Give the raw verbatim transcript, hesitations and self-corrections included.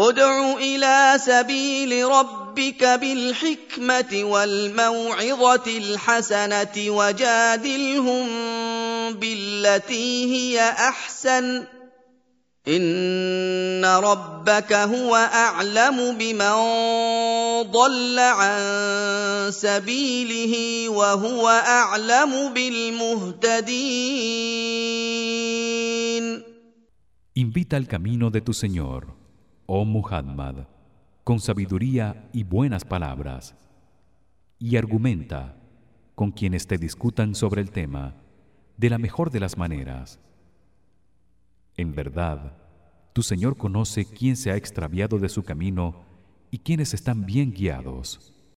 ادْعُ إِلَىٰ سَبِيلِ رَبِّكَ بِالْحِكْمَةِ وَالْمَوْعِظَةِ الْحَسَنَةِ وَجَادِلْهُم بِالَّتِي هِيَ أَحْسَنُ ۚ إِنَّ رَبَّكَ هُوَ أَعْلَمُ بِمَن ضَلَّ عَن سَبِيلِهِ وَهُوَ أَعْلَمُ بِالْمُهْتَدِينَ. Invita al camino de tu Señor, oh Muhammad, con sabiduría y buenas palabras, y argumenta con quienes te discutan sobre el tema de la mejor de las maneras. En verdad, tu Señor conoce quién se ha extraviado de su camino y quiénes están bien guiados.